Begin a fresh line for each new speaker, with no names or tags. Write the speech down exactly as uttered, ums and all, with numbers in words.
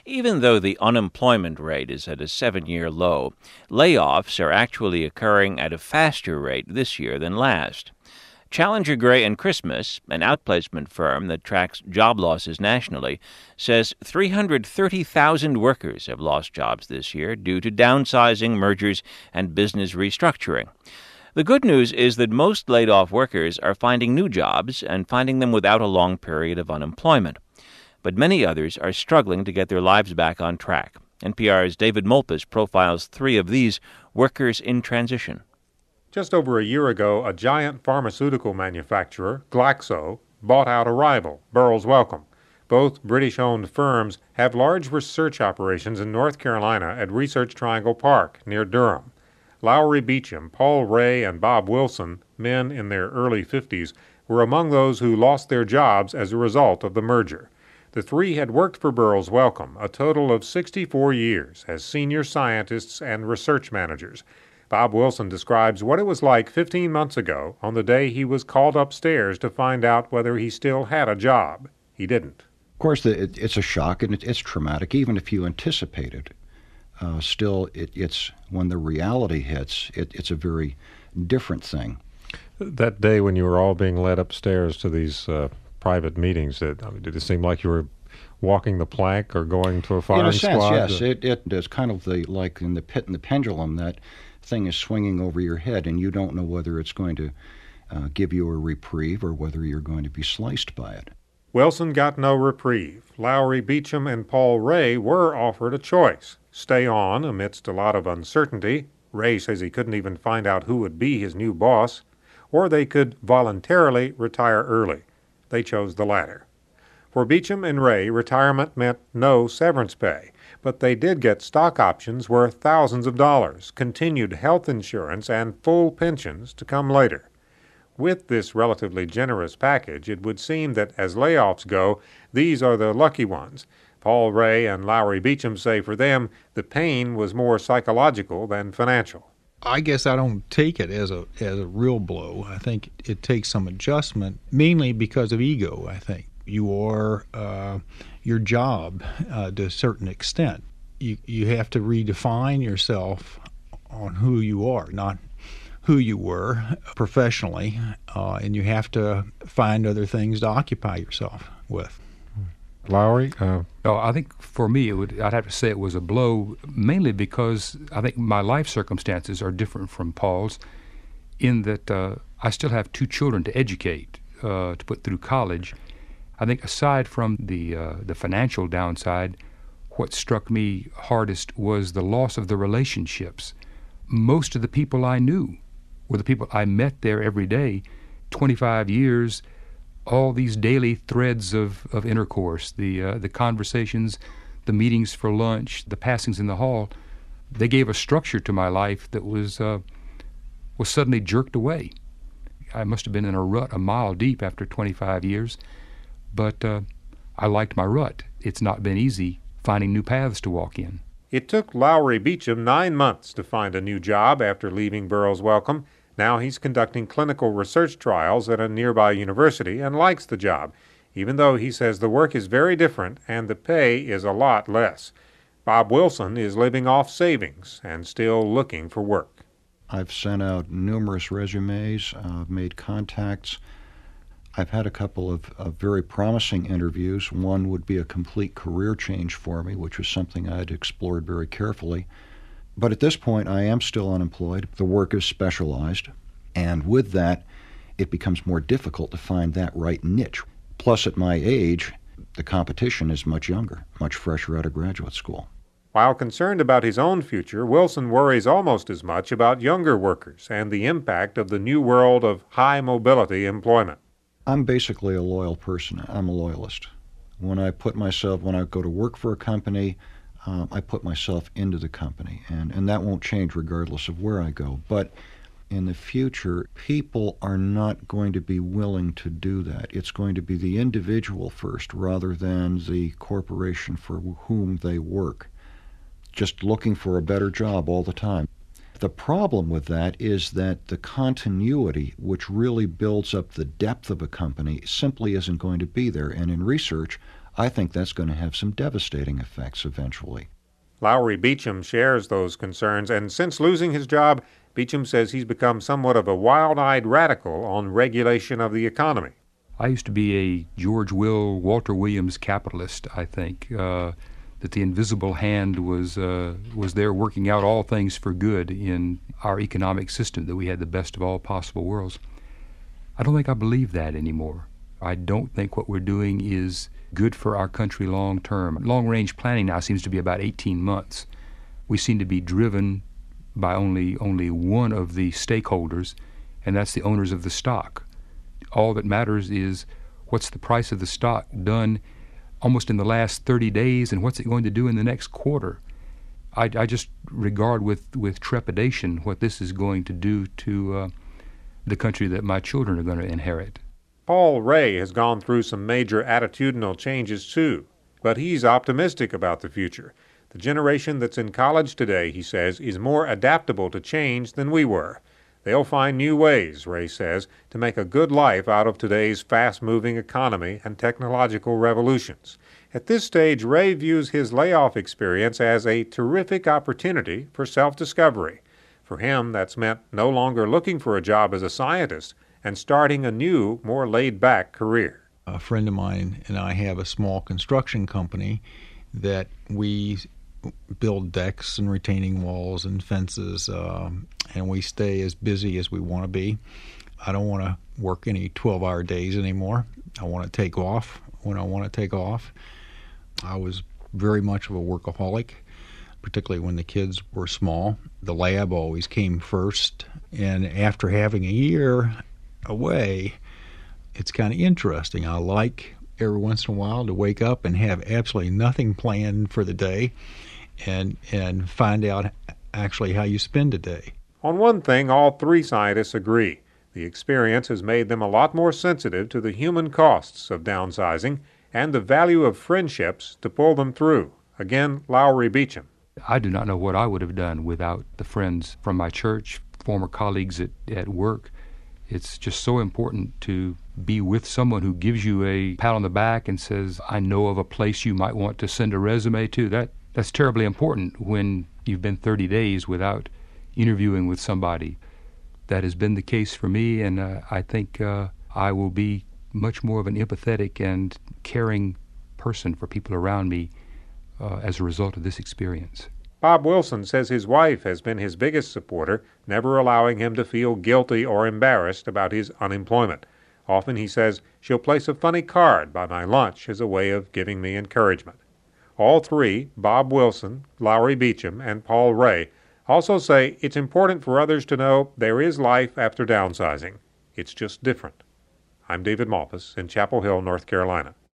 Even though the unemployment rate is at a seven-year low, layoffs are actually occurring at a faster rate this year than last. Challenger Gray and Christmas, an outplacement firm that tracks job losses nationally, says three hundred thirty thousand workers have lost jobs this year due to downsizing, mergers, and business restructuring. The good news is that most laid-off workers are finding new jobs and finding them without a long period of unemployment. But many others are struggling to get their lives back on track. N P R's David Molpus profiles three of these workers in transition.
Just over a year ago, a giant pharmaceutical manufacturer, Glaxo, bought out a rival, Burroughs Wellcome. Both British-owned firms have large research operations in North Carolina at Research Triangle Park, near Durham. Lowry Beecham, Paul Ray, and Bob Wilson, men in their early fifties, were among those who lost their jobs as a result of the merger. The three had worked for Burroughs Wellcome a total of sixty-four years as senior scientists and research managers. Bob Wilson describes what it was like fifteen months ago on the day he was called upstairs to find out whether he still had a job. He didn't.
Of course, it, it's a shock and it, it's traumatic, even if you anticipate it. Uh, still, it, it's when the reality hits, it, it's a very different thing.
That day when you were all being led upstairs to these uh, private meetings, did, I mean, did it seem like you were walking the plank or going to a firing
squad? In a sense,
squad?
yes. It, it is kind of the like in the pit and the pendulum, that thing is swinging over your head, and you don't know whether it's going to uh, give you a reprieve or whether you're going to be sliced by it.
Wilson got no reprieve. Lowry Beecham and Paul Ray were offered a choice: stay on amidst a lot of uncertainty. Ray says he couldn't even find out who would be his new boss. Or they could voluntarily retire early. They chose the latter. For Beecham and Ray, retirement meant no severance pay, but they did get stock options worth thousands of dollars, continued health insurance, and full pensions to come later. With this relatively generous package, it would seem that as layoffs go, these are the lucky ones. Paul Ray and Lowry Beecham say for them, the pain was more psychological than financial.
I guess I don't take it as a as a real blow. I think it takes some adjustment, mainly because of ego, I think. You are uh, your job uh, to a certain extent. You you have to redefine yourself on who you are, not who you were professionally, uh, and you have to find other things to occupy yourself with.
Lowry? Uh,
oh, I think for me, it would, I'd have to say it was a blow, mainly because I think my life circumstances are different from Paul's, in that uh, I still have two children to educate, uh, to put through college. I think aside from the uh, the financial downside, what struck me hardest was the loss of the relationships. Most of the people I knew were the people I met there every day, twenty-five years, all these daily threads of, of intercourse, the uh, the conversations, the meetings for lunch, the passings in the hall. They gave a structure to my life that was uh, was suddenly jerked away. I must have been in a rut a mile deep after twenty-five years, but uh, I liked my rut. It's not been easy finding new paths to walk in.
It took Lowry Beecham nine months to find a new job after leaving Burroughs Wellcome. Now he's conducting clinical research trials at a nearby university and likes the job, even though he says the work is very different and the pay is a lot less. Bob Wilson is living off savings and still looking for work.
I've sent out numerous resumes, uh, made contacts. I've had a couple of, of very promising interviews. One would be a complete career change for me, which was something I had explored very carefully. But at this point, I am still unemployed. The work is specialized, and with that, it becomes more difficult to find that right niche. Plus, at my age, the competition is much younger, much fresher out of graduate school.
While concerned about his own future, Wilson worries almost as much about younger workers and the impact of the new world of high-mobility employment.
I'm basically a loyal person. I'm a loyalist. When I put myself, when I go to work for a company, Um, I put myself into the company, and, and that won't change regardless of where I go. But in the future, people are not going to be willing to do that. It's going to be the individual first rather than the corporation for whom they work, just looking for a better job all the time. The problem with that is that the continuity, which really builds up the depth of a company, simply isn't going to be there. And in research, I think that's going to have some devastating effects eventually.
Lowry Beecham shares those concerns, and since losing his job, Beecham says he's become somewhat of a wild-eyed radical on regulation of the economy.
I used to be a George Will, Walter Williams capitalist, I think, uh, that the invisible hand was uh, was there working out all things for good in our economic system, that we had the best of all possible worlds. I don't think I believe that anymore. I don't think what we're doing is good for our country long term. Long-range planning now seems to be about eighteen months. We seem to be driven by only only one of the stakeholders, and that's the owners of the stock. All that matters is what's the price of the stock done almost in the last thirty days, and what's it going to do in the next quarter. I, I just regard with, with trepidation what this is going to do to uh, the country that my children are going to inherit.
Paul Ray has gone through some major attitudinal changes too, but he's optimistic about the future. The generation that's in college today, he says, is more adaptable to change than we were. They'll find new ways, Ray says, to make a good life out of today's fast-moving economy and technological revolutions. At this stage, Ray views his layoff experience as a terrific opportunity for self-discovery. For him, that's meant no longer looking for a job as a scientist and starting a new, more laid-back career.
A friend of mine and I have a small construction company that we build decks and retaining walls and fences, um, and we stay as busy as we want to be. I don't want to work any twelve-hour days anymore. I want to take off when I want to take off. I was very much of a workaholic, particularly when the kids were small. The lab always came first, and after having a year away, it's kind of interesting. I like every once in a while to wake up and have absolutely nothing planned for the day and and find out actually how you spend a day.
On one thing, all three scientists agree. The experience has made them a lot more sensitive to the human costs of downsizing and the value of friendships to pull them through. Again, Lowry Beecham.
I do not know what I would have done without the friends from my church, former colleagues at, at work. It's just so important to be with someone who gives you a pat on the back and says, I know of a place you might want to send a resume to. That That's terribly important when you've been thirty days without interviewing with somebody. That has been the case for me, and uh, I think uh, I will be much more of an empathetic and caring person for people around me uh, as a result of this experience.
Bob Wilson says his wife has been his biggest supporter, never allowing him to feel guilty or embarrassed about his unemployment. Often, he says, she'll place a funny card by my lunch as a way of giving me encouragement. All three, Bob Wilson, Lowry Beecham, and Paul Ray, also say it's important for others to know there is life after downsizing. It's just different. I'm David Malthus in Chapel Hill, North Carolina.